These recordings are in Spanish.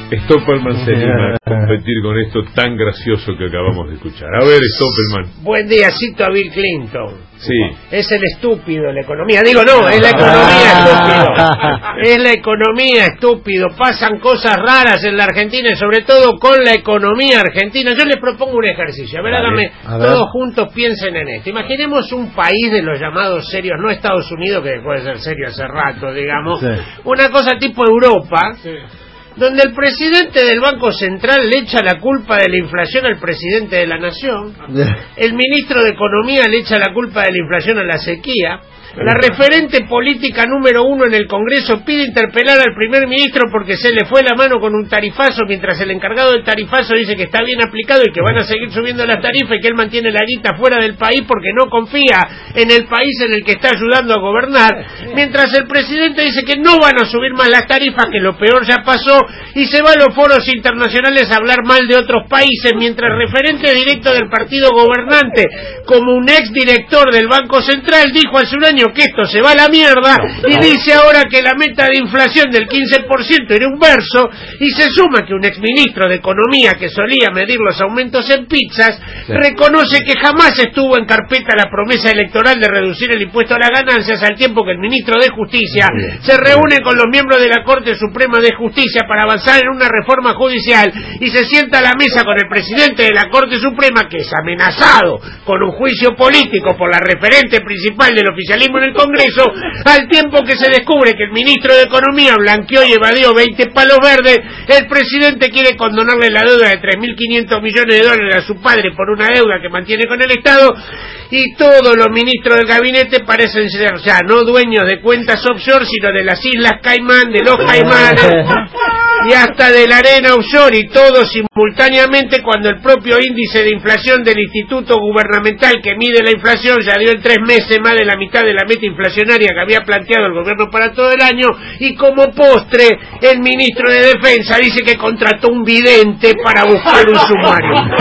Stoppelman se anima a competir con esto tan gracioso que acabamos de escuchar. A ver, Stoppelman. Buen día, cito a Bill Clinton. Sí. Es el estúpido de la economía. Digo, no, es la economía, estúpido. Es la economía, estúpido. Pasan cosas raras en la Argentina y sobre todo con la economía argentina. Yo les propongo un ejercicio. A ver, háganme, todos juntos piensen en esto. Imaginemos un país de los llamados serios, no Estados Unidos, que dejó de ser serio hace rato, digamos. Sí. Una cosa tipo Europa. Sí. Donde el presidente del Banco Central le echa la culpa de la inflación al presidente de la Nación, el ministro de Economía le echa la culpa de la inflación a la sequía, la referente política número 1 en el Congreso pide interpelar al primer ministro porque se le fue la mano con un tarifazo, mientras el encargado del tarifazo dice que está bien aplicado y que van a seguir subiendo las tarifas y que él mantiene la guita fuera del país porque no confía en el país en el que está ayudando a gobernar, mientras el presidente dice que no van a subir más las tarifas, que lo peor ya pasó, y se va a los foros internacionales a hablar mal de otros países, mientras el referente directo del partido gobernante, como un ex director del Banco Central, dijo hace un año que esto se va a la mierda y dice ahora que la meta de inflación del 15% era un verso, y se suma que un exministro de Economía que solía medir los aumentos en pizzas reconoce que jamás estuvo en carpeta la promesa electoral de reducir el impuesto a las ganancias, al tiempo que el ministro de Justicia se reúne con los miembros de la Corte Suprema de Justicia para avanzar en una reforma judicial y se sienta a la mesa con el presidente de la Corte Suprema, que es amenazado con un juicio político por la referente principal del oficialismo en el Congreso, al tiempo que se descubre que el ministro de Economía blanqueó y evadió 20 palos verdes. El presidente quiere condonarle la deuda de 3.500 millones de dólares a su padre por una deuda que mantiene con el Estado, y todos los ministros del gabinete parecen ser ya no dueños de cuentas offshore, sino de las Islas Caimán, de los Caimanes y hasta de la arena offshore, y todo simultáneamente cuando el propio índice de inflación del Instituto Gubernamental que mide la inflación ya dio en 3 meses más de la mitad de la meta inflacionaria que había planteado el gobierno para todo el año, y como postre el ministro de Defensa dice que contrató un vidente para buscar un sumario.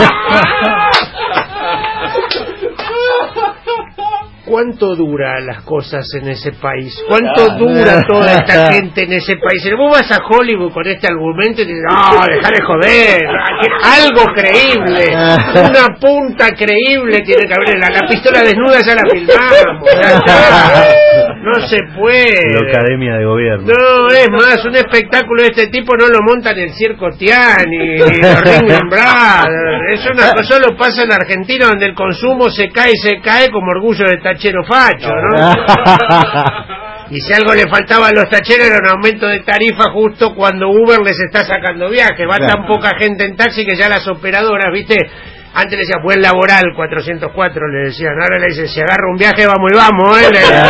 ¿Cuánto dura las cosas en ese país? ¿Cuánto dura toda esta gente en ese país? Vos vas a Hollywood con este argumento y dices, no, dejá de joder, algo creíble, una punta creíble tiene que haber. La pistola desnuda ya la filmamos, no se puede. La Academia de Gobierno. No, es más, un espectáculo de este tipo no lo montan en el Circo Tian ni los Ringling Brothers. Es una cosa, solo pasa en Argentina, donde el consumo se cae como orgullo de tachero facho, ¿no? Y si algo le faltaba a los tacheros era un aumento de tarifa justo cuando Uber les está sacando viaje. Va tan poca gente en taxi que ya las operadoras, ¿viste? Antes le decían, buen laboral, 404, le decían. Ahora le dicen, si agarra un viaje, vamos y vamos,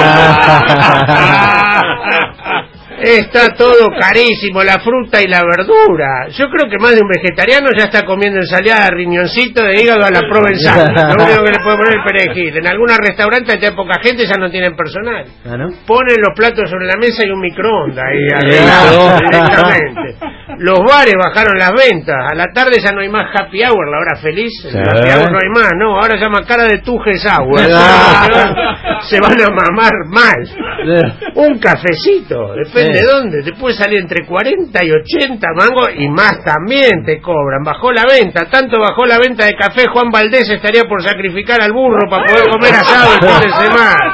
Está todo carísimo, la fruta y la verdura. Yo creo que más de un vegetariano ya está comiendo ensalada, riñoncito de hígado a la provenzal. Lo único que le puede poner el perejil. En algunos restaurantes de poca gente ya no tienen personal. ¿Ah, no? Ponen los platos sobre la mesa y un microondas ahí arreglado directamente. Los bares bajaron las ventas. A la tarde ya no hay más happy hour, la hora feliz. El happy hour no hay más, no. Ahora se llama cara de tujes hour. Se van a mamar mal. Un cafecito, depende de dónde, te puede salir entre 40 y 80 mangos y más también te cobran. Bajó la venta, tanto bajó la venta de café, Juan Valdés estaría por sacrificar al burro para poder comer asado el fin de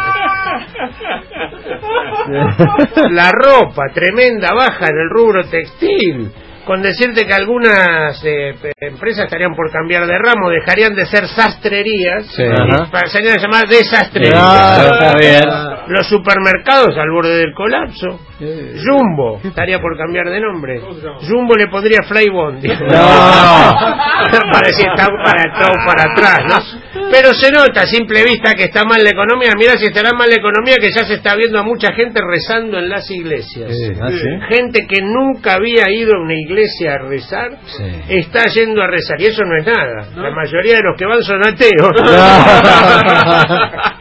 semana. La ropa, tremenda baja en el rubro textil. Con decirte que algunas empresas estarían por cambiar de ramo, dejarían de ser sastrerías, pasarían a llamar desastrerías. Está bien. Los supermercados al borde del colapso. Jumbo estaría por cambiar de nombre. Jumbo le pondría Flybondi. Parecía estar para atrás, ¿no? Pero se nota a simple vista que está mal la economía. Mira si estará mal la economía, que ya se está viendo a mucha gente rezando en las iglesias. Gente que nunca había ido a una iglesia a rezar, está yendo a rezar, y eso no es nada. La mayoría de los que van son ateos.